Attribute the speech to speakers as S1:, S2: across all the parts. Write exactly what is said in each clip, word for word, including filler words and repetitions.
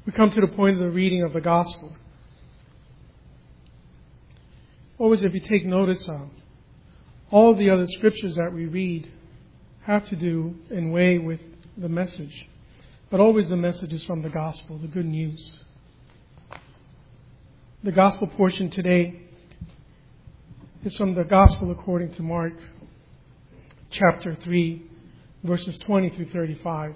S1: we come to the point of the reading of the gospel. Always, if you take notice of, all the other scriptures that we read have to do in way with the message. But always the message is from the gospel, the good news. The gospel portion today is from the gospel according to Mark, chapter three, verses twenty through thirty-five.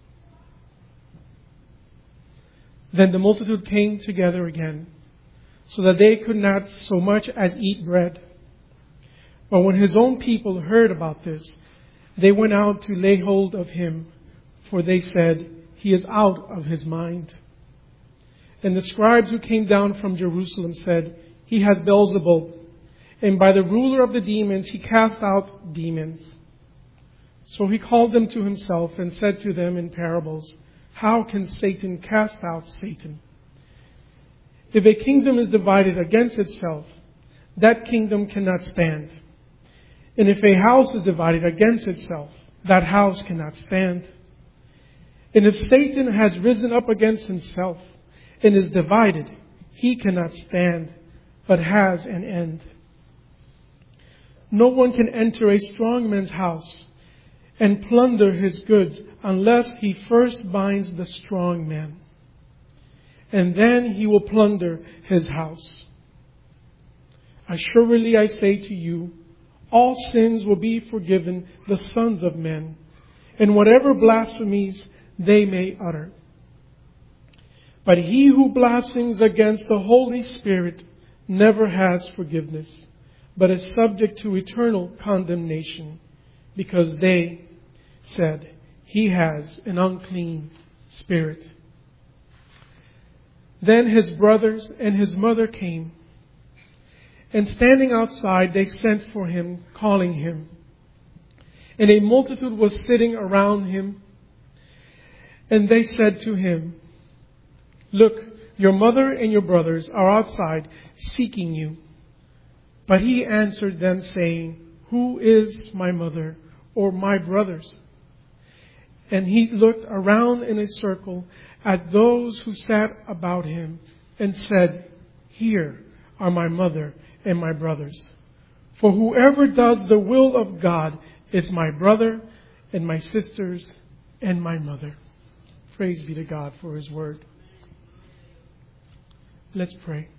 S1: Then the multitude came together again, so that they could not so much as eat bread. But when his own people heard about this, they went out to lay hold of him, for they said, "He is out of his mind." And the scribes who came down from Jerusalem said, "He has Beelzebub, and by the ruler of the demons he cast out demons." So he called them to himself and said to them in parables, "How can Satan cast out Satan? If a kingdom is divided against itself, that kingdom cannot stand. And if a house is divided against itself, that house cannot stand. And if Satan has risen up against himself and is divided, he cannot stand, but has an end. No one can enter a strong man's house and plunder his goods unless he first binds the strong man. And then he will plunder his house. Assuredly I say to you, all sins will be forgiven the sons of men, and whatever blasphemies they may utter. But he who blasphemes against the Holy Spirit never has forgiveness, but is subject to eternal condemnation, because they said, he has an unclean spirit. Then his brothers and his mother came, and standing outside, they sent for him, calling him. And a multitude was sitting around him, and they said to him, "Look, your mother and your brothers are outside seeking you." But he answered them, saying, "Who is my mother or my brothers?" And he looked around in a circle at those who sat about him and said, "Here are my mother and my brothers. For whoever does the will of God is my brother and my sisters and my mother." Praise be to God for His word. Let's pray.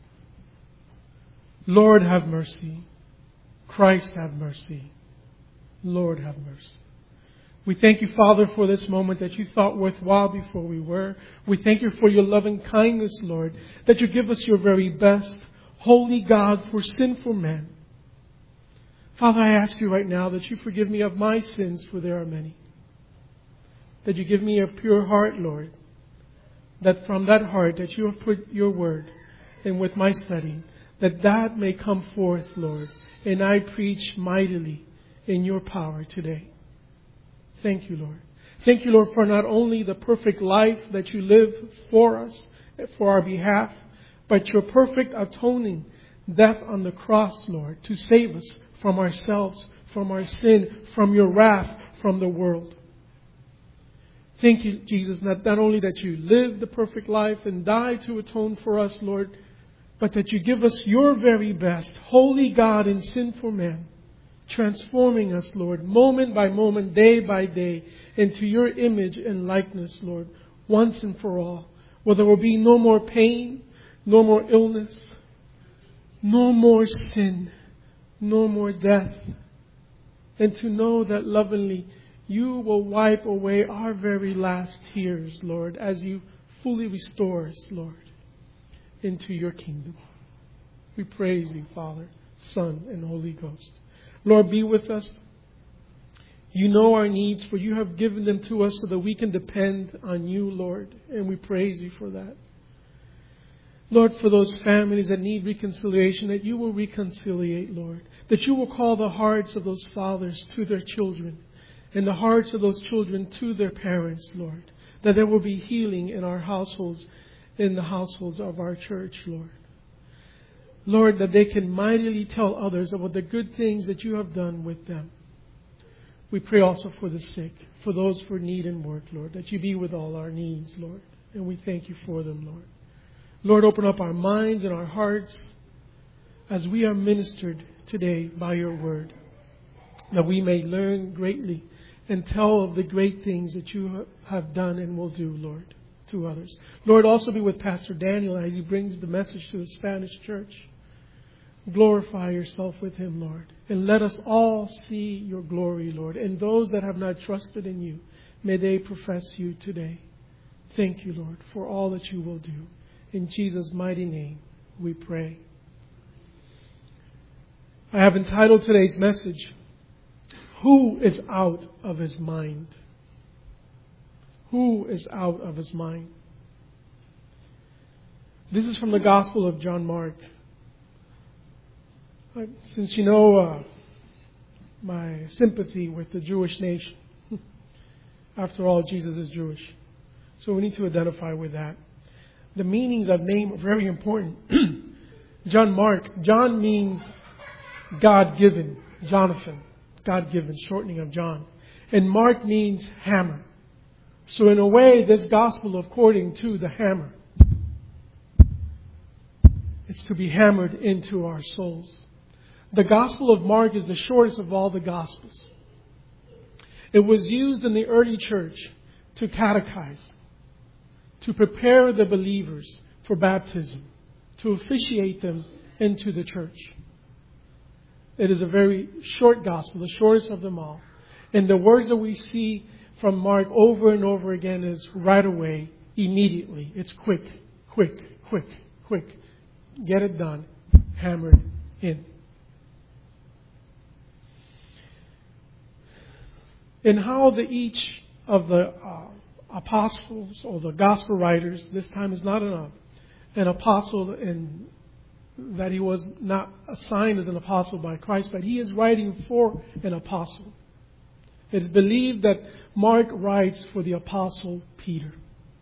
S1: Lord, have mercy. Christ, have mercy. Lord, have mercy. We thank you, Father, for this moment that you thought worthwhile before we were. We thank you for your loving kindness, Lord, that you give us your very best. Holy God, for sinful men. Father, I ask you right now that you forgive me of my sins, for there are many. That you give me a pure heart, Lord. That from that heart that you have put your word, and with my study, that that may come forth, Lord. And I preach mightily in your power today. Thank you, Lord. Thank you, Lord, for not only the perfect life that you live for us, for our behalf, but your perfect atoning death on the cross, Lord, to save us from ourselves, from our sin, from your wrath, from the world. Thank you, Jesus, not, not only that you lived the perfect life and died to atone for us, Lord, but that you give us your very best, holy God and sinful man, transforming us, Lord, moment by moment, day by day, into your image and likeness, Lord, once and for all, where there will be no more pain, no more illness, no more sin, no more death. And to know that lovingly you will wipe away our very last tears, Lord, as you fully restore us, Lord, into your kingdom. We praise you, Father, Son, and Holy Ghost. Lord, be with us. You know our needs, for you have given them to us so that we can depend on you, Lord, and we praise you for that. Lord, for those families that need reconciliation, that you will reconciliate, Lord. That you will call the hearts of those fathers to their children, and the hearts of those children to their parents, Lord. That there will be healing in our households, in the households of our church, Lord. Lord, that they can mightily tell others about the good things that you have done with them. We pray also for the sick, for those for need and work, Lord, that you be with all our needs, Lord. And we thank you for them, Lord. Lord, open up our minds and our hearts as we are ministered today by your word, that we may learn greatly and tell of the great things that you have done and will do, Lord, to others. Lord, also be with Pastor Daniel as he brings the message to the Spanish church. Glorify yourself with him, Lord. And let us all see your glory, Lord. And those that have not trusted in you, may they profess you today. Thank you, Lord, for all that you will do. In Jesus' mighty name, we pray. I have entitled today's message, Who is Out of His Mind? Who is out of his mind? This is from the Gospel of John Mark. Since you know uh, my sympathy with the Jewish nation, after all, Jesus is Jewish. So we need to identify with that. The meanings of name are very important. John Mark. John means God-given. Jonathan. God-given, shortening of John. And Mark means hammer. So in a way, this gospel according to the hammer. It's to be hammered into our souls. The Gospel of Mark is the shortest of all the Gospels. It was used in the early church to catechize, to prepare the believers for baptism, to officiate them into the church. It is a very short Gospel, the shortest of them all. And the words that we see from Mark over and over again is right away, immediately. It's quick, quick, quick, quick. Get it done. Hammered in. And how the each of the uh, apostles or the gospel writers, this time is not an, an apostle in that he was not assigned as an apostle by Christ, but he is writing for an apostle. It is believed that Mark writes for the apostle Peter.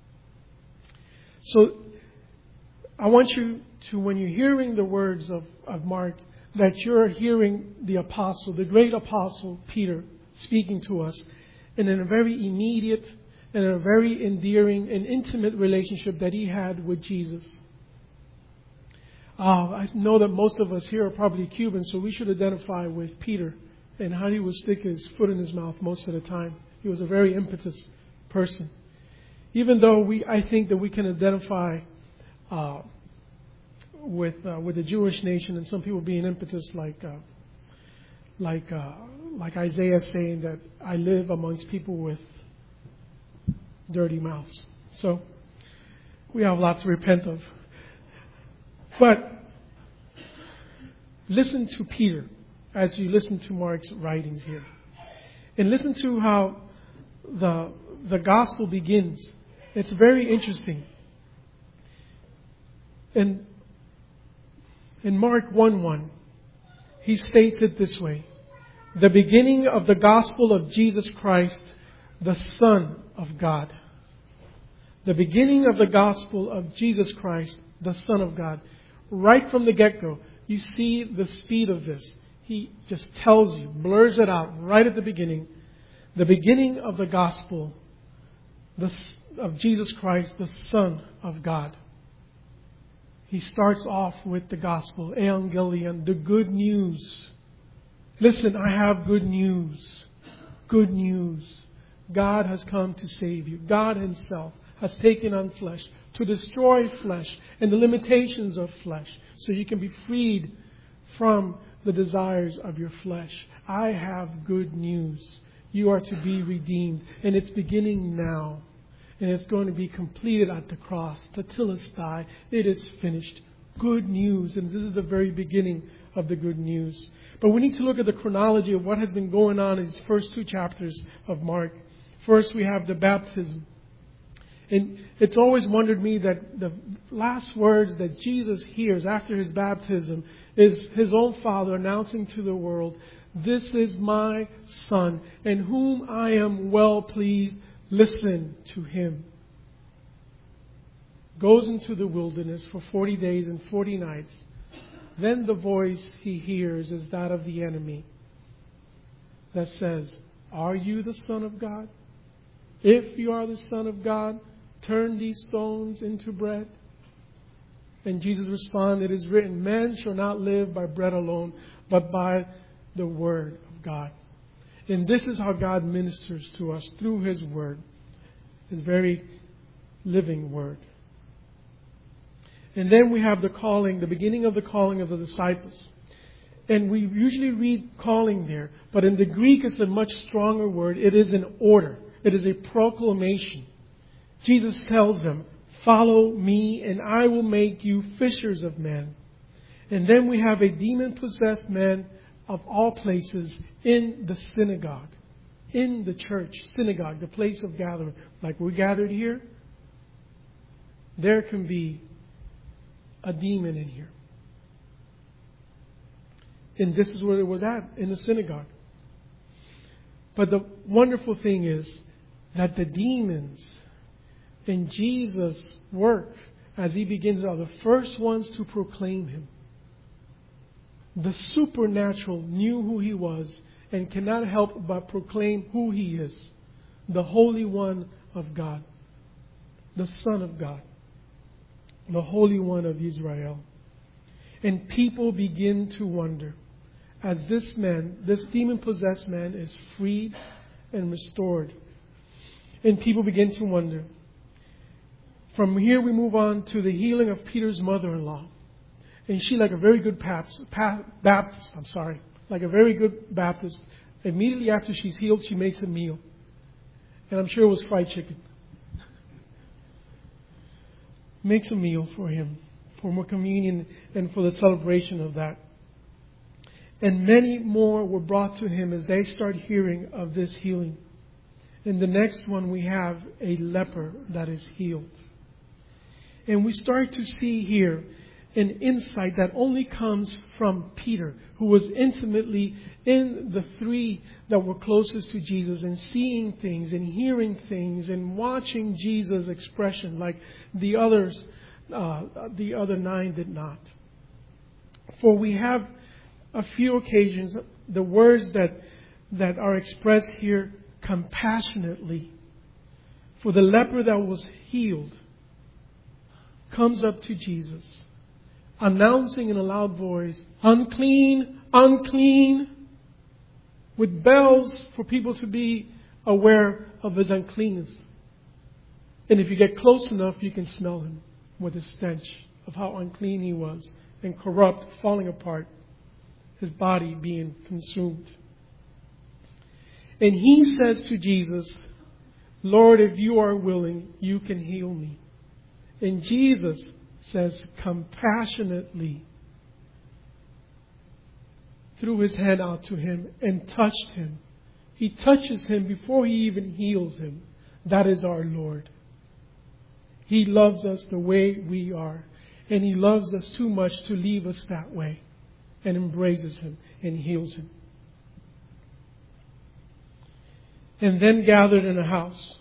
S1: So I want you to, when you're hearing the words of, of Mark, that you're hearing the apostle, the great apostle Peter, speaking to us and in a very immediate and a very endearing and intimate relationship that he had with Jesus. Uh, I know that most of us here are probably Cubans, so we should identify with Peter and how he would stick his foot in his mouth most of the time. He was a very impetuous person. Even though we, I think that we can identify uh, with uh, with the Jewish nation and some people being impetuous, like uh, like uh, like Isaiah saying that I live amongst people with dirty mouths. So we have a lot to repent of. But listen to Peter as you listen to Mark's writings here. And listen to how the the gospel begins. It's very interesting. In, in Mark one one, he states it this way. The beginning of the gospel of Jesus Christ, the Son of God. The beginning of the gospel of Jesus Christ, the Son of God. Right from the get-go, you see the speed of this. He just tells you, blurs it out right at the beginning. The beginning of the gospel the, of Jesus Christ, the Son of God. He starts off with the gospel, Evangelion, the good news. Listen, I have good news. Good news. God has come to save you. God Himself has taken on flesh to destroy flesh and the limitations of flesh so you can be freed from the desires of your flesh. I have good news. You are to be redeemed, and it's beginning now. And it's going to be completed at the cross. Tetelestai, it is finished. Good news. And this is the very beginning of the good news. But we need to look at the chronology of what has been going on in these first two chapters of Mark. First, we have the baptism. And it's always wondered me that the last words that Jesus hears after His baptism is His own Father announcing to the world, "This is my Son, in whom I am well pleased. Listen to Him." Goes into the wilderness for forty days and forty nights. Then the voice He hears is that of the enemy that says, "Are you the Son of God? If you are the Son of God, turn these stones into bread? And Jesus responded, it is written, man shall not live by bread alone, but by the word of God. And this is how God ministers to us through His word, His very living word. And then we have the calling, the beginning of the calling of the disciples. And we usually read calling there, but in the Greek it's a much stronger word. It is an order. It is a proclamation. Jesus tells them, follow me and I will make you fishers of men. And then we have a demon-possessed man of all places in the synagogue, in the church, synagogue, the place of gathering. Like we're gathered here, there can be a demon in here. And this is where it was at, in the synagogue. But the wonderful thing is that the demons in Jesus' work, as He begins, are the first ones to proclaim Him. The supernatural knew who He was and cannot help but proclaim who He is. The Holy One of God. The Son of God. The Holy One of Israel. And people begin to wonder, as this man, this demon-possessed man, is freed and restored. And people begin to wonder. From here we move on to the healing of Peter's mother-in-law. And she, like a very good Baptist, Baptist, I'm sorry, like a very good Baptist, immediately after she's healed, she makes a meal. And I'm sure it was fried chicken. Makes a meal for him, for more communion and for the celebration of that. And many more were brought to him as they start hearing of this healing. In the next one, we have a leper that is healed. And we start to see here an insight that only comes from Peter, who was intimately in the three that were closest to Jesus and seeing things and hearing things and watching Jesus' expression like the others, uh, the other nine did not. For we have a few occasions, the words that, that are expressed here compassionately. For the leper that was healed comes up to Jesus, announcing in a loud voice, unclean, unclean, with bells for people to be aware of his uncleanness. And if you get close enough, you can smell him with the stench of how unclean he was and corrupt, falling apart, his body being consumed. And he says to Jesus, Lord, if you are willing, you can heal me. And Jesus says compassionately, threw his hand out to him and touched him. He touches him before he even heals him. That is our Lord. He loves us the way we are. And He loves us too much to leave us that way. And embraces him and heals him. And then gathered in a house,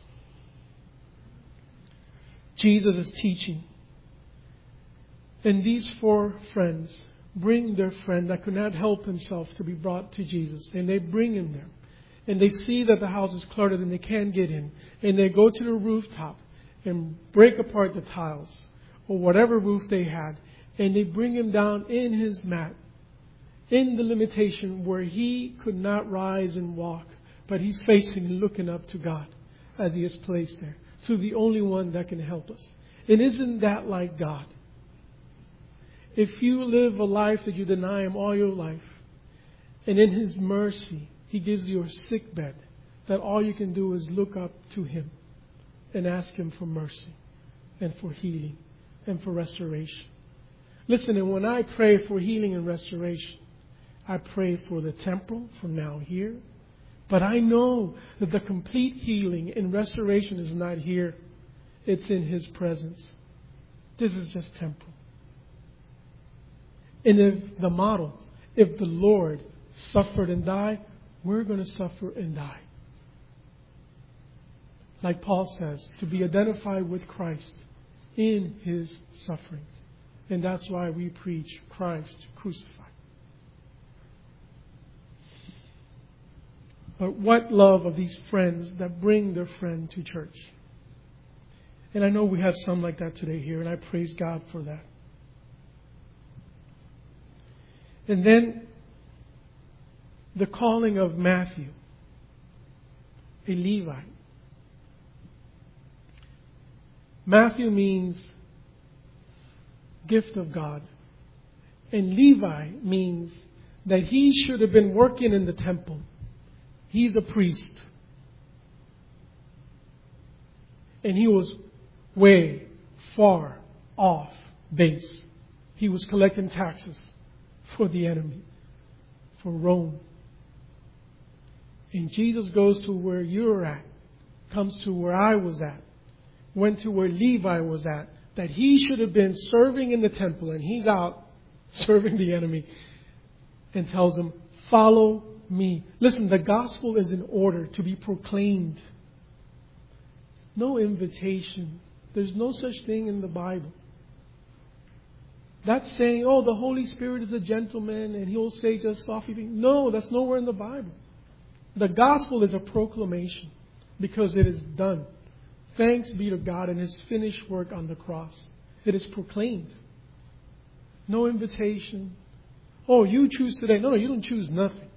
S1: Jesus is teaching. And these four friends bring their friend that could not help himself to be brought to Jesus. And they bring him there. And they see that the house is cluttered and they can't get in. And they go to the rooftop and break apart the tiles or whatever roof they had. And they bring him down in his mat, in the limitation where he could not rise and walk. But he's facing and looking up to God as he is placed there, to the only one that can help us. And isn't that like God? If you live a life that you deny Him all your life, and in His mercy, He gives you a sick bed, that all you can do is look up to Him and ask Him for mercy and for healing and for restoration. Listen, and when I pray for healing and restoration, I pray for the temporal from now here. But I know that the complete healing and restoration is not here. It's in His presence. This is just temporal. And if the model, if the Lord suffered and died, we're going to suffer and die. Like Paul says, to be identified with Christ in His sufferings. And that's why we preach Christ crucified. But what love of these friends that bring their friend to church. And I know we have some like that today here, and I praise God for that. And then the calling of Matthew, a Levite. Matthew means gift of God. And Levi means that he should have been working in the temple. He's a priest. And he was way, far off base. He was collecting taxes for the enemy, for Rome. And Jesus goes to where you're at, comes to where I was at, went to where Levi was at, that he should have been serving in the temple, and he's out serving the enemy, and tells him, follow me. Listen, the gospel is in order to be proclaimed. No invitation. There's no such thing in the Bible. That's saying, oh, the Holy Spirit is a gentleman and He'll say just softly things. No, that's nowhere in the Bible. The gospel is a proclamation because it is done. Thanks be to God and His finished work on the cross. It is proclaimed. No invitation. Oh, you choose today. No, no, you don't choose nothing.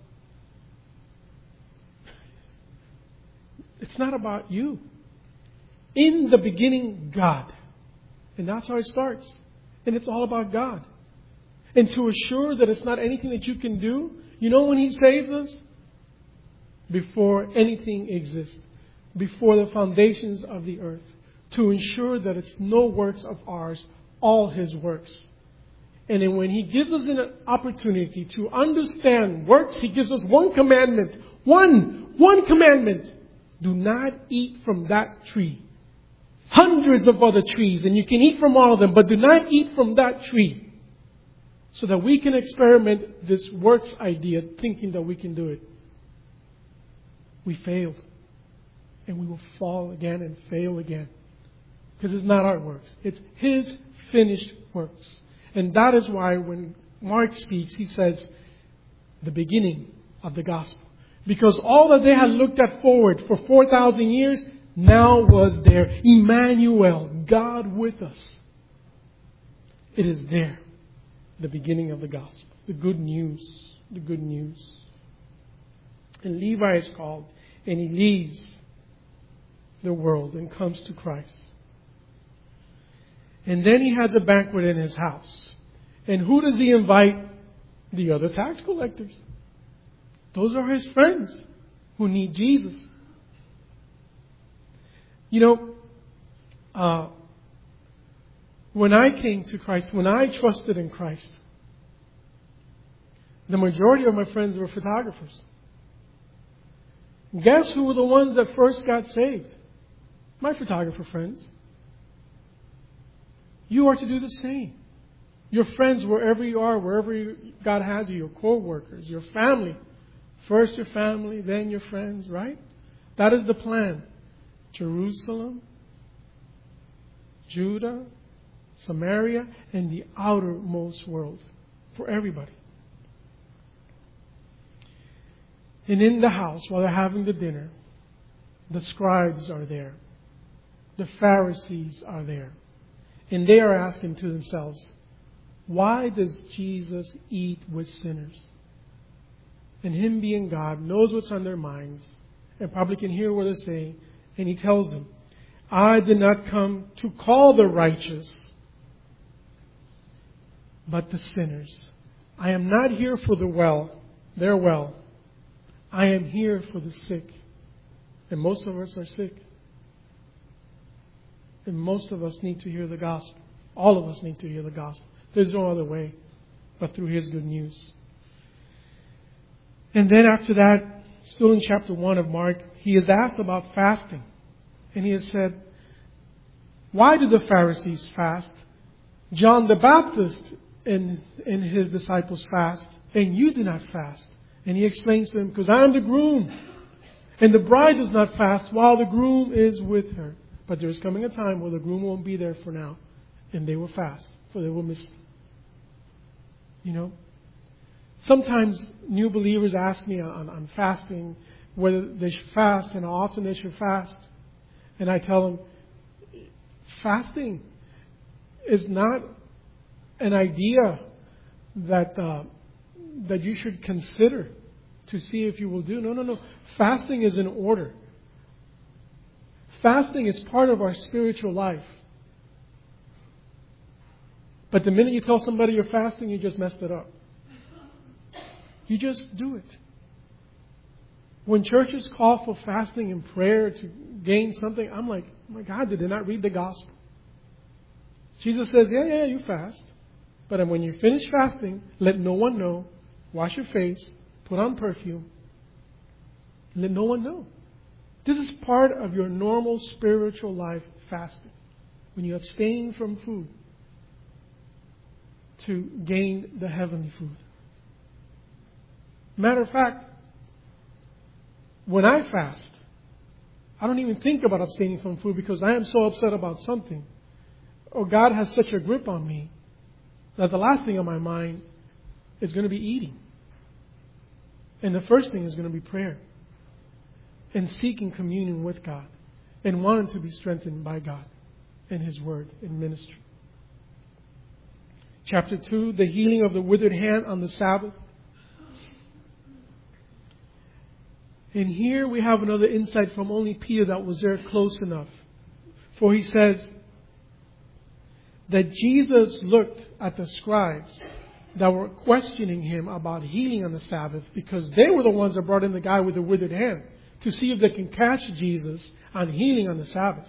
S1: It's not about you. In the beginning, God. And that's how it starts. And it's all about God. And to assure that it's not anything that you can do, you know when He saves us? Before anything exists. Before the foundations of the earth. To ensure that it's no works of ours, all His works. And then when He gives us an opportunity to understand works, He gives us one commandment. One! One commandment. Do not eat from that tree. Hundreds of other trees, and you can eat from all of them, but do not eat from that tree. So that we can experiment this works idea, thinking that we can do it. We failed. And we will fall again and fail again. Because it's not our works. It's His finished works. And that is why when Mark speaks, he says, the beginning of the gospel. Because all that they had looked at forward for four thousand years, now was there. Emmanuel, God with us. It is there. The beginning of the gospel. The good news. The good news. And Levi is called. And he leaves the world and comes to Christ. And then he has a banquet in his house. And who does he invite? The other tax collectors. Those are his friends who need Jesus. You know, uh, when I came to Christ, when I trusted in Christ, the majority of my friends were photographers. Guess who were the ones that first got saved? My photographer friends. You are to do the same. Your friends, wherever you are, wherever you, God has you, your co-workers, your family. First your family, then your friends, right? That is the plan. Jerusalem, Judah, Samaria, and the outermost world. For everybody. And in the house, while they're having the dinner, the scribes are there. The Pharisees are there. And they are asking to themselves, why does Jesus eat with sinners? And Him being God knows what's on their minds and probably can hear what they're saying. And He tells them, I did not come to call the righteous, but the sinners. I am not here for the well, their well. I am here for the sick. And most of us are sick. And most of us need to hear the gospel. All of us need to hear the gospel. There's no other way but through His good news. And then after that, still in chapter one of Mark, he is asked about fasting. And he has said, why do the Pharisees fast? John the Baptist and, and his disciples fast, and you do not fast. And he explains to them, because I am the groom. And the bride does not fast while the groom is with her. But there is coming a time where the groom won't be there for now. And they will fast, for they will miss. You know? Sometimes new believers ask me on, on fasting whether they should fast and how often they should fast. And I tell them, fasting is not an idea that uh, that you should consider to see if you will do. No, no, no. Fasting is an order. Fasting is part of our spiritual life. But the minute you tell somebody you're fasting, you just messed it up. You just do it. When churches call for fasting and prayer to gain something, I'm like, oh my God, did they not read the gospel? Jesus says, yeah, yeah, you fast. But when you finish fasting, let no one know. Wash your face. Put on perfume. Let no one know. This is part of your normal spiritual life, fasting. When you abstain from food to gain the heavenly food. Matter of fact, when I fast, I don't even think about abstaining from food because I am so upset about something. Or God has such a grip on me that the last thing on my mind is going to be eating. And the first thing is going to be prayer. And seeking communion with God. And wanting to be strengthened by God and His Word in ministry. Chapter two, the healing of the withered hand on the Sabbath. And here we have another insight from only Peter that was there close enough. For he says that Jesus looked at the scribes that were questioning Him about healing on the Sabbath because they were the ones that brought in the guy with the withered hand to see if they can catch Jesus on healing on the Sabbath.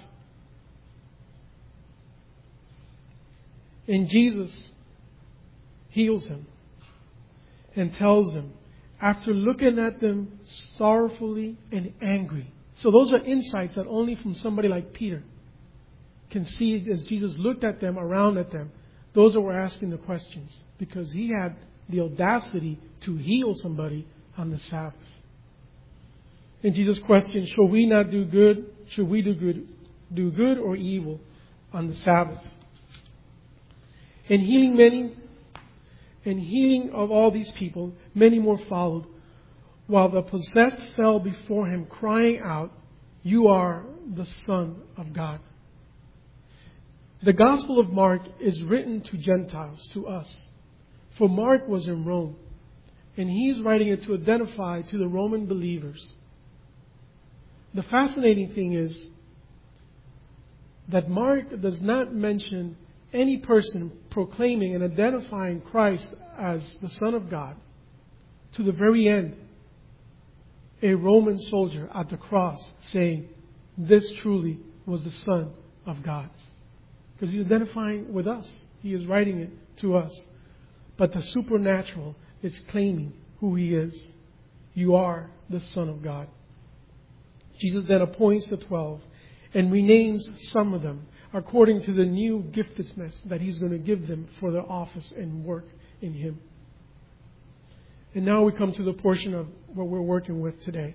S1: And Jesus heals him and tells them, after looking at them sorrowfully and angry. So those are insights that only from somebody like Peter can see as Jesus looked at them, around at them. Those that were asking the questions. Because He had the audacity to heal somebody on the Sabbath. And Jesus questioned, shall we not do good? Should we do good, do good or evil on the Sabbath? And healing many, and healing of all these people, many more followed, while the possessed fell before Him, crying out, you are the Son of God. The Gospel of Mark is written to Gentiles, to us. For Mark was in Rome, and he's writing it to identify to the Roman believers. The fascinating thing is that Mark does not mention any person proclaiming and identifying Christ as the Son of God to the very end. A Roman soldier at the cross saying, this truly was the Son of God. Because He's identifying with us. He is writing it to us. But the supernatural is claiming who He is. You are the Son of God. Jesus then appoints the twelve and renames some of them according to the new giftedness that He's going to give them for their office and work in Him. And now we come to the portion of what we're working with today.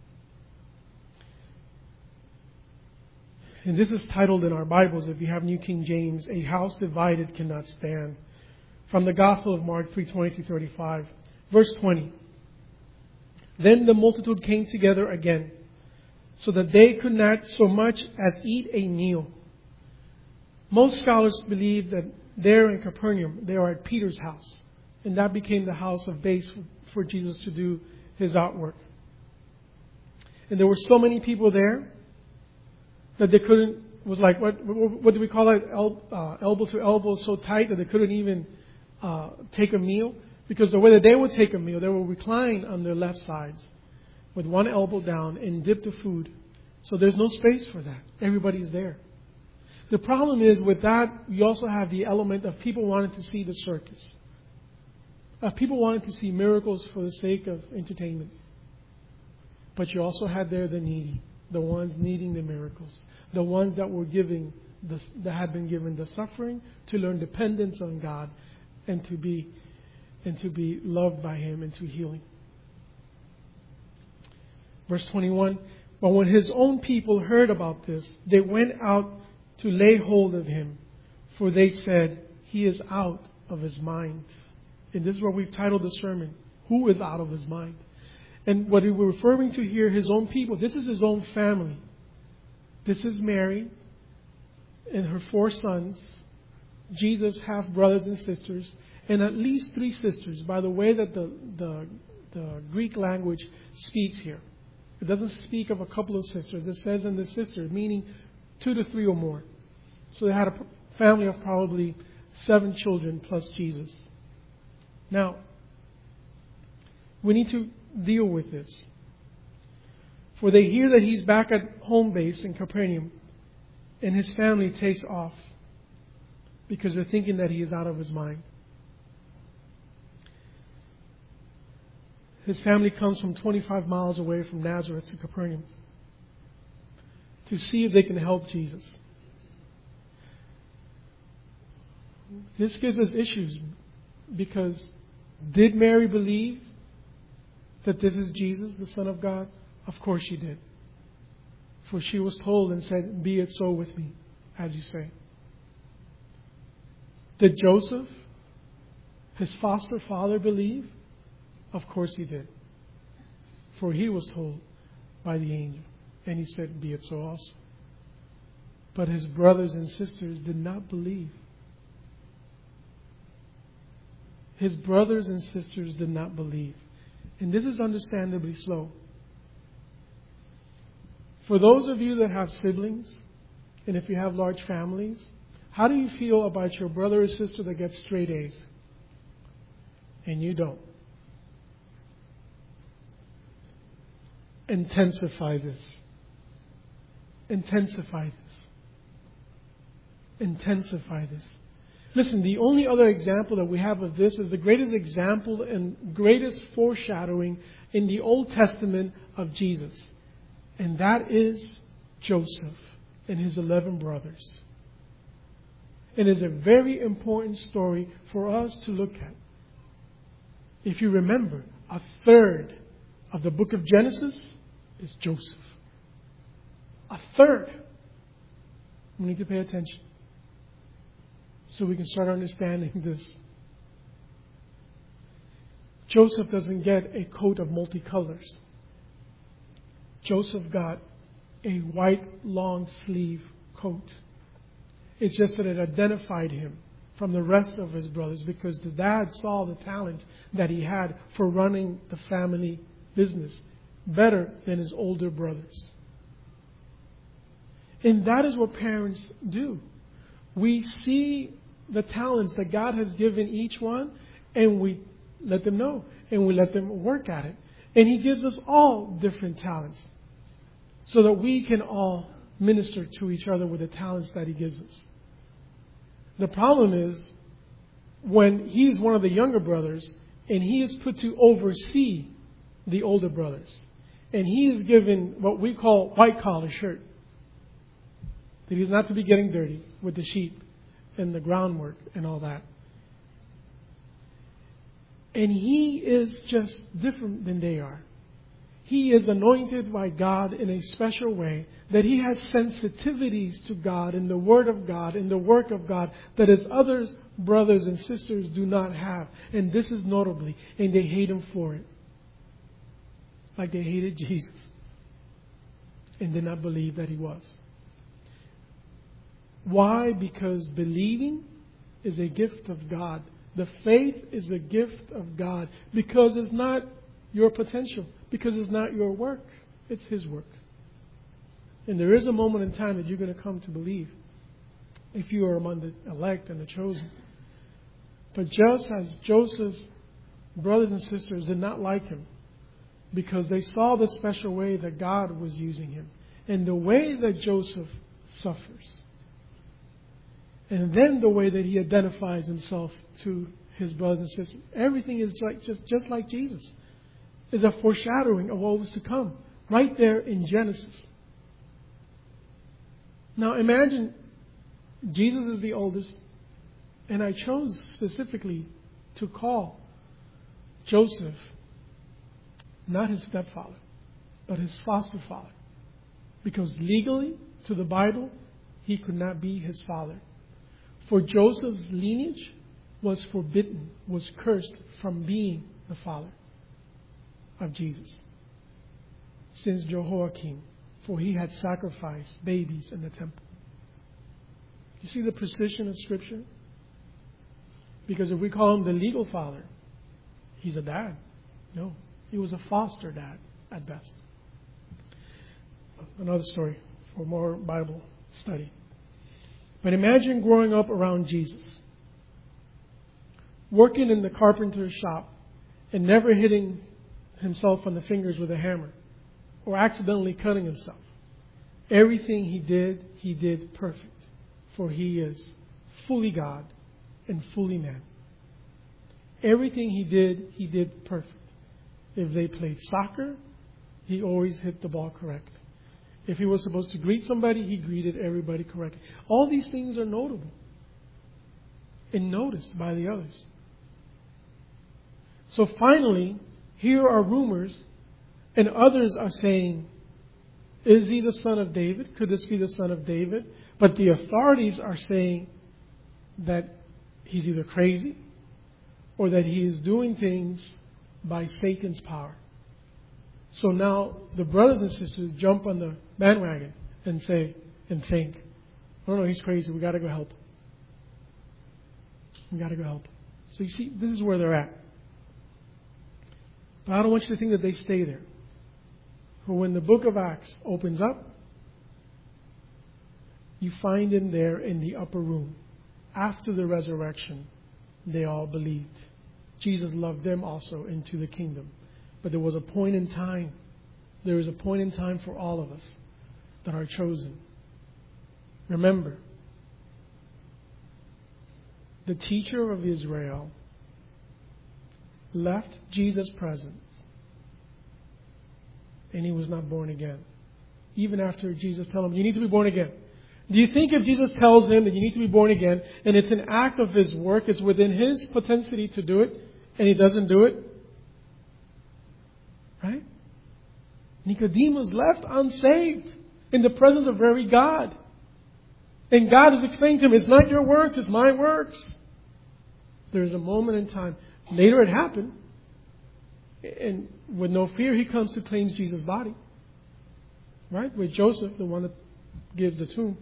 S1: And this is titled in our Bibles, if you have New King James, A House Divided Cannot Stand. From the Gospel of Mark three twenty through thirty-five. Verse twenty. Then the multitude came together again, so that they could not so much as eat a meal. Most scholars believe that there in Capernaum, they are at Peter's house. And that became the house of base for Jesus to do His outwork. And there were so many people there that they couldn't, was like, what what do we call it? El, uh, elbow to elbow, so tight that they couldn't even uh, take a meal. Because the way that they would take a meal, they would recline on their left sides with one elbow down and dip the food. So there's no space for that. Everybody's there. The problem is with that, you also have the element of people wanting to see the circus. Of people wanting to see miracles for the sake of entertainment. But you also had there the needy. The ones needing the miracles. The ones that were giving, the, that had been given the suffering to learn dependence on God and to be, and to be loved by Him and to healing. Verse twenty-one, but when His own people heard about this, they went out to lay hold of Him, for they said, He is out of His mind. And this is what we've titled the sermon, Who is out of His mind? And what we're referring to here, His own people, this is His own family. This is Mary, and her four sons, Jesus' half brothers and sisters, and at least three sisters, by the way that the, the, the Greek language speaks here. It doesn't speak of a couple of sisters. It says in the sisters, meaning two to three or more. So they had a family of probably seven children plus Jesus. Now, we need to deal with this. For they hear that he's back at home base in Capernaum, and his family takes off because they're thinking that he is out of his mind. His family comes from twenty-five miles away from Nazareth to Capernaum to see if they can help Jesus. This gives us issues because did Mary believe that this is Jesus, the Son of God? Of course she did. For she was told and said, "Be it so with me," as you say. Did Joseph, his foster father, believe? Of course he did. For he was told by the angel. And he said, "Be it so also." But his brothers and sisters did not believe. His brothers and sisters did not believe. And this is understandably slow. For those of you that have siblings, and if you have large families, how do you feel about your brother or sister that gets straight A's and you don't? Intensify this. Intensify this. Intensify this. Listen, the only other example that we have of this is the greatest example and greatest foreshadowing in the Old Testament of Jesus. And that is Joseph and his eleven brothers. It is a very important story for us to look at. If you remember, a third of the book of Genesis is Joseph. A third. We need to pay attention so we can start understanding this. Joseph doesn't get a coat of multicolors. Joseph got a white long sleeve coat. It's just that it identified him from the rest of his brothers because the dad saw the talent that he had for running the family business better than his older brothers. And that is what parents do. We see the talents that God has given each one and we let them know and we let them work at it. And He gives us all different talents so that we can all minister to each other with the talents that He gives us. The problem is when he's one of the younger brothers and he is put to oversee the older brothers. And he is given what we call white collar shirt. That he's not to be getting dirty with the sheep and the groundwork and all that. And he is just different than they are. He is anointed by God in a special way that he has sensitivities to God and the Word of God and the work of God that his other brothers and sisters do not have. And this is notably, and they hate him for it. Like they hated Jesus and did not believe that he was. Why? Because believing is a gift of God. The faith is a gift of God because it's not your potential, because it's not your work, it's His work. And there is a moment in time that you're going to come to believe if you are among the elect and the chosen. But just as Joseph's brothers and sisters did not like him because they saw the special way that God was using him and the way that Joseph suffers, and then the way that he identifies himself to his brothers and sisters, everything is like just, just like Jesus. Is a foreshadowing of what was to come right there in Genesis. Now imagine Jesus is the oldest, and I chose specifically to call Joseph not his stepfather, but his foster father. Because legally, to the Bible, he could not be his father. For Joseph's lineage was forbidden, was cursed from being the father of Jesus since Jehoiakim, for he had sacrificed babies in the temple. You see the precision of Scripture? Because if we call him the legal father, he's a dad. No, he was a foster dad at best. Another story for more Bible study. But imagine growing up around Jesus, working in the carpenter's shop and never hitting himself on the fingers with a hammer or accidentally cutting himself. Everything he did, he did perfect, for he is fully God and fully man. Everything he did, he did perfect. If they played soccer, he always hit the ball correctly. If he was supposed to greet somebody, he greeted everybody correctly. All these things are notable and noticed by the others. So finally, here are rumors, and others are saying, is he the son of David? Could this be the son of David? But the authorities are saying that he's either crazy or that he is doing things by Satan's power. So now the brothers and sisters jump on the bandwagon and say and think, oh no, he's crazy. We got to go help him. We got to go help him. So you see, this is where they're at. But I don't want you to think that they stay there. For when the book of Acts opens up, you find him there in the upper room. After the resurrection, they all believed. Jesus loved them also into the kingdom. But there was a point in time, there is a point in time for all of us that are chosen. Remember, the teacher of Israel left Jesus' presence and he was not born again. Even after Jesus told him, you need to be born again. Do you think if Jesus tells him that you need to be born again and it's an act of his work, it's within his potentiality to do it, and he doesn't do it? Right? Nicodemus left unsaved in the presence of very God. And God is explaining to him, it's not your works, it's my works. There's a moment in time. Later it happened. And with no fear, he comes to claim Jesus' body. Right? With Joseph, the one that gives the tomb.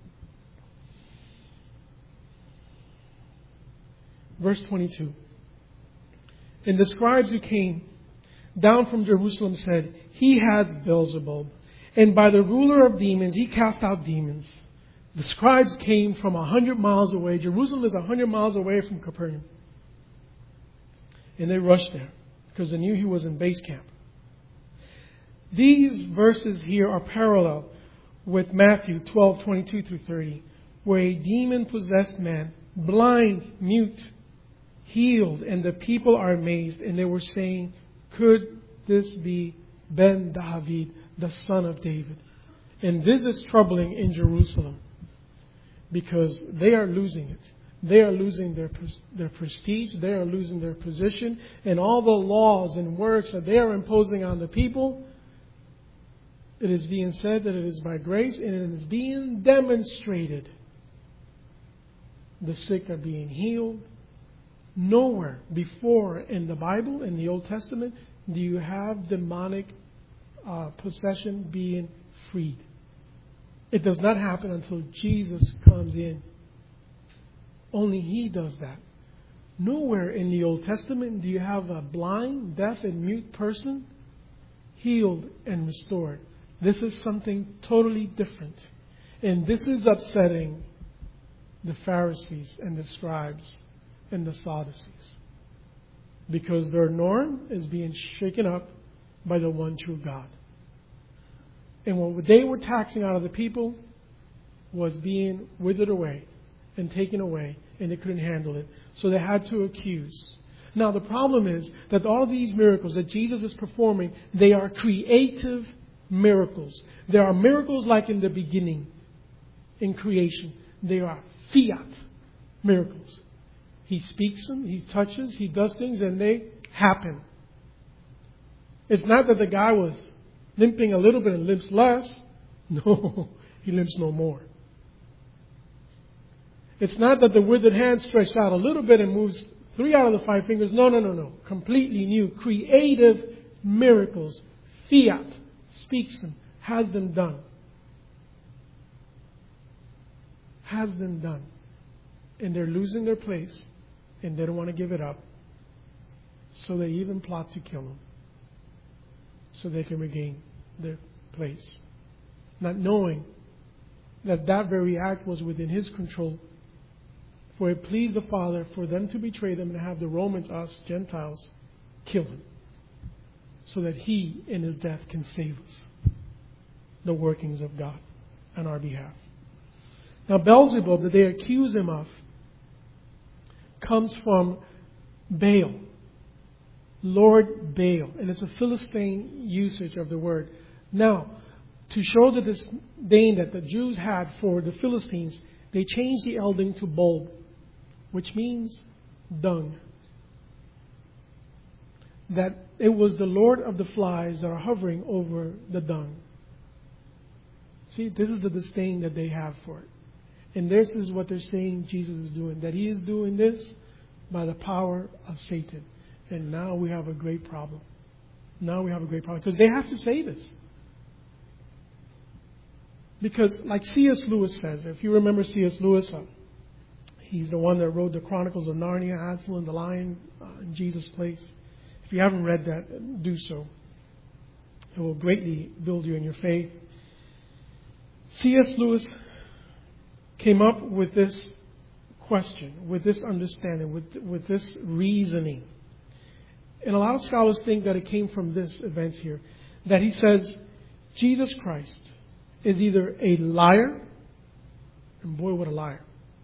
S1: Verse twenty-two. And the scribes who came down from Jerusalem said, he has Beelzebub, and by the ruler of demons he cast out demons. The scribes came from a hundred miles away. Jerusalem is a hundred miles away from Capernaum. And they rushed there because they knew he was in base camp. These verses here are parallel with Matthew twelve, twenty-two through thirty, where a demon-possessed man, blind, mute, healed, and the people are amazed, and they were saying, could this be Ben David, the son of David? And this is troubling in Jerusalem because they are losing it. They are losing their their prestige. They are losing their position. And all the laws and works that they are imposing on the people, it is being said that it is by grace and it is being demonstrated. The sick are being healed. Nowhere before in the Bible, in the Old Testament, do you have demonic uh, possession being freed. It does not happen until Jesus comes in. Only He does that. Nowhere in the Old Testament do you have a blind, deaf, and mute person healed and restored. This is something totally different. And this is upsetting the Pharisees and the scribes and the Sadducees, because their norm is being shaken up by the one true God. And what they were taxing out of the people was being withered away and taken away, and they couldn't handle it. So they had to accuse. Now the problem is that all these miracles that Jesus is performing, they are creative miracles. There are miracles like in the beginning, in creation. They are fiat miracles. He speaks them, He touches, He does things, and they happen. It's not that the guy was limping a little bit and limps less. No, he limps no more. It's not that the withered hand stretched out a little bit and moves three out of the five fingers. No, no, no, no. Completely new, creative miracles. Fiat speaks them, has them done. has been done. And they're losing their place, and they don't want to give it up. So they even plot to kill him, so they can regain their place. Not knowing that that very act was within his control. For it pleased the Father for them to betray them and have the Romans, us Gentiles, kill him, so that he in his death can save us. The workings of God on our behalf. Now Beelzebub, that they accuse him of, comes from Baal, Lord Baal, and it's a Philistine usage of the word. Now, to show the disdain that the Jews had for the Philistines, they changed the elding to bulb, which means dung. That it was the Lord of the flies that are hovering over the dung. See, this is the disdain that they have for it. And this is what they're saying Jesus is doing. That he is doing this by the power of Satan. And now we have a great problem. Now we have a great problem. Because they have to say this. Because like C S Lewis says, if you remember C S Lewis, uh, he's the one that wrote the Chronicles of Narnia, Hansel and the Lion, uh, in Jesus' place. If you haven't read that, do so. It will greatly build you in your faith. C S Lewis came up with this question, with this understanding, with, with this reasoning. And a lot of scholars think that it came from this event here. That he says, Jesus Christ is either a liar, and boy, what a liar.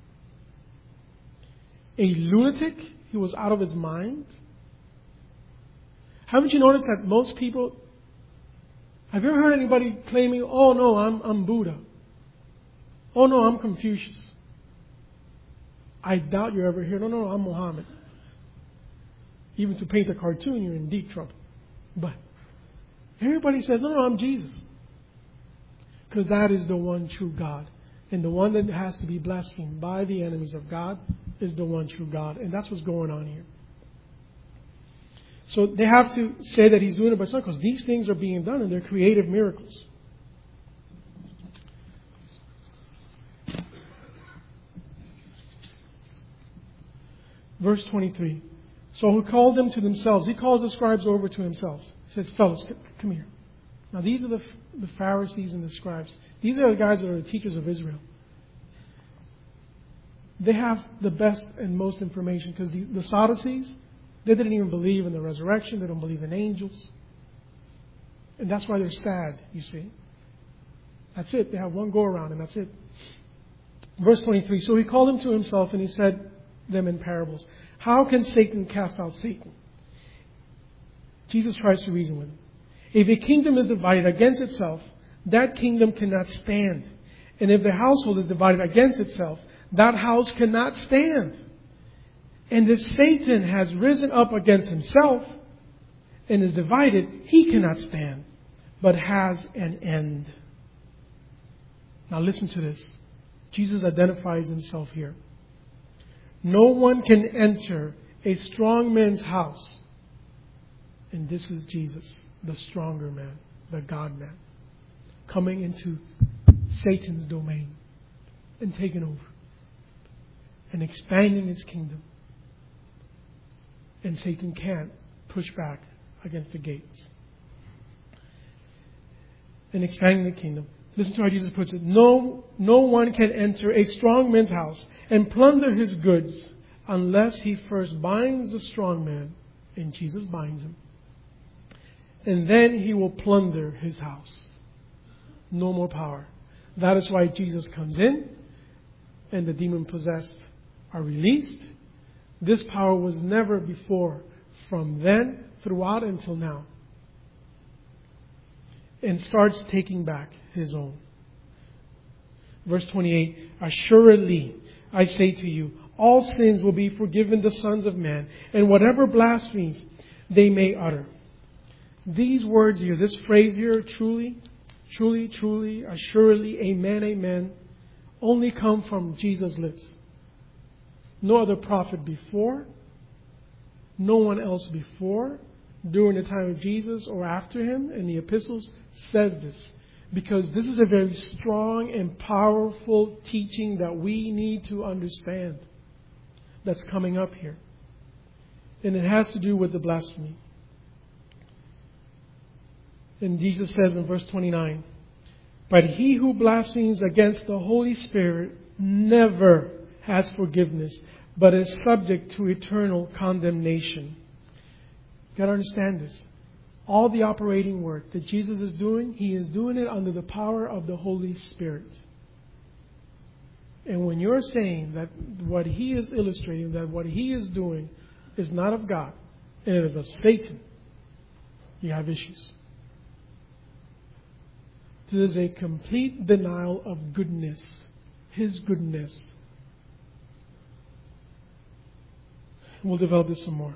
S1: A lunatic, he was out of his mind. Haven't you noticed that most people, have you ever heard anybody claiming, oh no, I'm, I'm Buddha. Oh no, I'm Confucius. I doubt you ever hear, no, no, I'm Muhammad. Even to paint a cartoon, you're in deep trouble. But everybody says, no, no, I'm Jesus. Because that is the one true God. And the one that has to be blasphemed by the enemies of God is the one true God. And that's what's going on here. So they have to say that he's doing it by something, because these things are being done and they're creative miracles. Verse twenty-three. So he called them to themselves. He calls the scribes over to himself. He says, fellas, come here. Now these are the, the Pharisees and the scribes. These are the guys that are the teachers of Israel. They have the best and most information, because the, the Sadducees, they didn't even believe in the resurrection. They don't believe in angels. And that's why they're sad, you see. That's it. They have one go around and that's it. Verse twenty-three. So he called them to himself and he said them in parables. How can Satan cast out Satan? Jesus tries to reason with him. If a kingdom is divided against itself, that kingdom cannot stand. And if the household is divided against itself, that house cannot stand. And if Satan has risen up against himself and is divided, he cannot stand, but has an end. Now listen to this. Jesus identifies himself here. No one can enter a strong man's house. And this is Jesus, the stronger man, the God man, coming into Satan's domain and taking over and expanding his kingdom. And Satan can't push back against the gates. And expanding the kingdom. Listen to how Jesus puts it. No, no one can enter a strong man's house and plunder his goods unless he first binds the strong man, and Jesus binds him. And then he will plunder his house. No more power. That is why Jesus comes in and the demon-possessed are released. This power was never before, from then throughout until now. And starts taking back his own. Verse twenty-eight, assuredly, I say to you, all sins will be forgiven the sons of man, and whatever blasphemies they may utter. These words here, this phrase here, truly, truly, truly, assuredly, amen, amen, only come from Jesus' lips. No other prophet before, no one else before, during the time of Jesus or after him in the epistles says this. Because this is a very strong and powerful teaching that we need to understand that's coming up here. And it has to do with the blasphemy. And Jesus says in verse twenty-nine, "But he who blasphemes against the Holy Spirit never has forgiveness, but is subject to eternal condemnation." You've got to understand this. All the operating work that Jesus is doing, He is doing it under the power of the Holy Spirit. And when you're saying that what He is illustrating, that what He is doing is not of God, and it is of Satan, you have issues. This is a complete denial of goodness, His goodness. We'll develop this some more.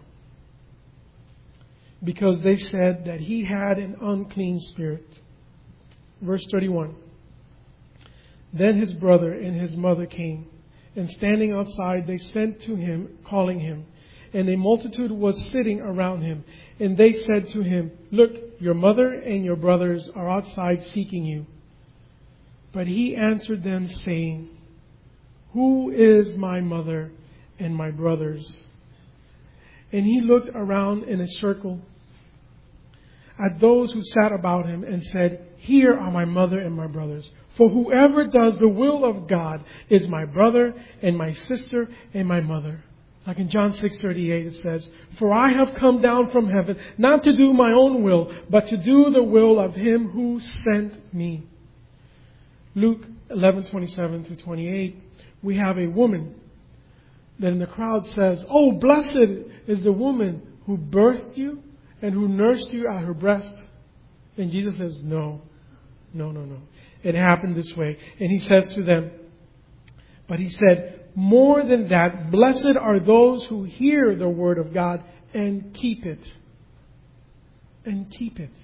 S1: Because they said that He had an unclean spirit. Verse thirty-one. Then his brother and his mother came, and standing outside they sent to him, calling him. And a multitude was sitting around him. And they said to him, "Look, your mother and your brothers are outside seeking you." But he answered them, saying, "Who is my mother and my brothers?" And he looked around in a circle at those who sat about him and said, "Here are my mother and my brothers. For whoever does the will of God is my brother and my sister and my mother." Like in John six thirty-eight it says, "For I have come down from heaven not to do my own will, but to do the will of Him who sent me." Luke eleven twenty-seven through twenty-eight, we have a woman that in the crowd says, "Oh, blessed is the woman who birthed you and who nursed you at her breast." And Jesus says, no, no, no, no. It happened this way. And He says to them, but He said, "More than that, blessed are those who hear the word of God and keep it." And keep it.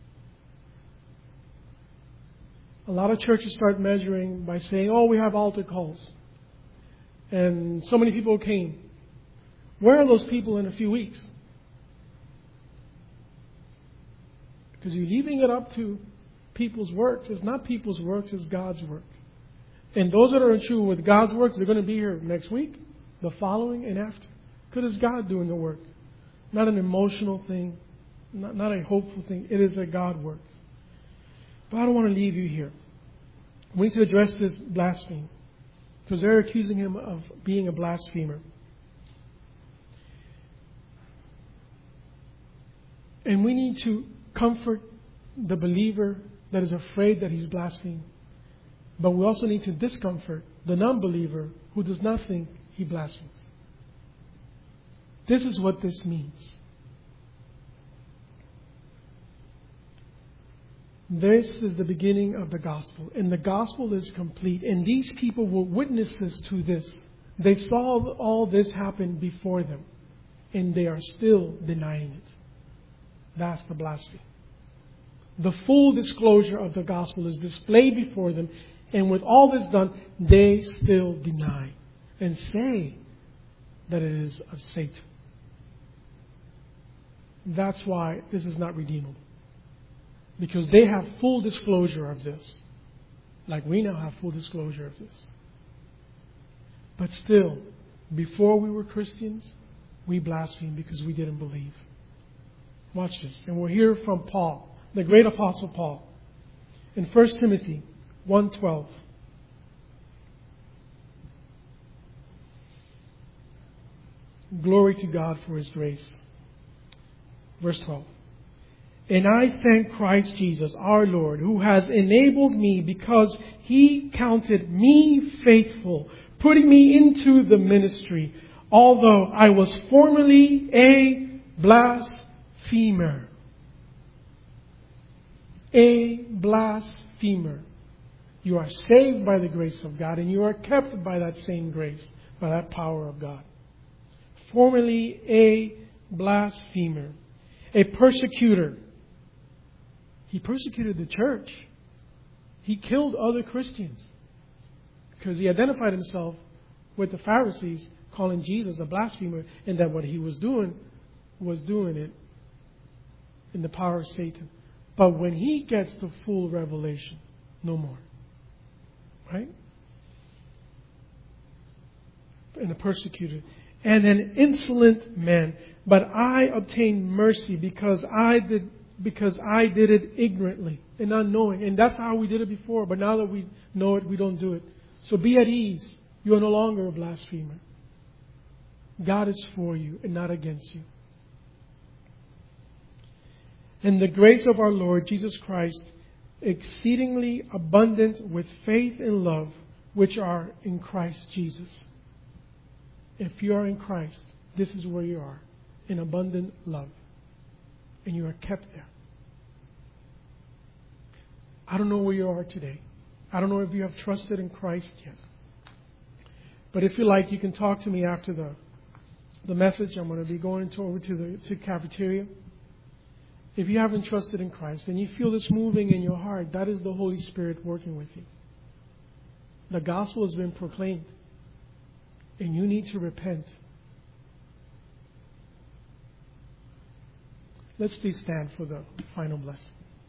S1: A lot of churches start measuring by saying, "Oh, we have altar calls. And so many people came." Where are those people in a few weeks? Because you're leaving it up to people's works. It's not people's works, it's God's work. And those that are true with God's works, they're going to be here next week, the following, and after. Because it's God doing the work. Not an emotional thing, not, not a hopeful thing. It is a God work. But I don't want to leave you here. We need to address this blasphemy. Because they're accusing him of being a blasphemer. And we need to comfort the believer that is afraid that he's blaspheming. But we also need to discomfort the non-believer who does not think he blasphemes. This is what this means. This is the beginning of the gospel. And the gospel is complete. And these people were witnesses to this. They saw all this happen before them. And they are still denying it. That's the blasphemy. The full disclosure of the gospel is displayed before them. And with all this done, they still deny and say that it is of Satan. That's why this is not redeemable. Because they have full disclosure of this. Like we now have full disclosure of this. But still, before we were Christians, we blasphemed because we didn't believe. Watch this. And we'll hear from Paul, the great apostle Paul, in First Timothy one twelve. Glory to God for His grace. Verse twelve. And I thank Christ Jesus, our Lord, who has enabled me because He counted me faithful, putting me into the ministry, although I was formerly a blasphemer. A blasphemer. You are saved by the grace of God, and you are kept by that same grace, by that power of God. Formerly a blasphemer, a persecutor. He persecuted the church. He killed other Christians because he identified himself with the Pharisees, calling Jesus a blasphemer, and that what he was doing was doing it in the power of Satan. But when He gets the full revelation, no more. Right? And a persecutor. And an insolent man. But I obtained mercy because I did because I did it ignorantly and not knowing. And that's how we did it before. But now that we know it, we don't do it. So be at ease. You are no longer a blasphemer. God is for you and not against you. And the grace of our Lord Jesus Christ, exceedingly abundant with faith and love, which are in Christ Jesus. If you are in Christ, this is where you are, in abundant love. And you are kept there. I don't know where you are today. I don't know if you have trusted in Christ yet. But if you like, you can talk to me after the, the message. I'm going to be going to, over to the to cafeteria. If you haven't trusted in Christ and you feel this moving in your heart, that is the Holy Spirit working with you. The gospel has been proclaimed. And you need to repent. Let's please stand for the final blessing.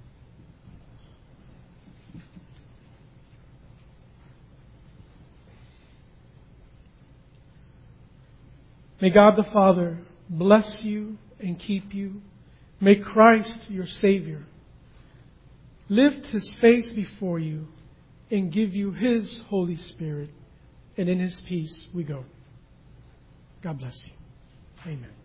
S1: May God the Father bless you and keep you. May Christ, your Savior, lift His face before you and give you His Holy Spirit. And in His peace we go. God bless you. Amen.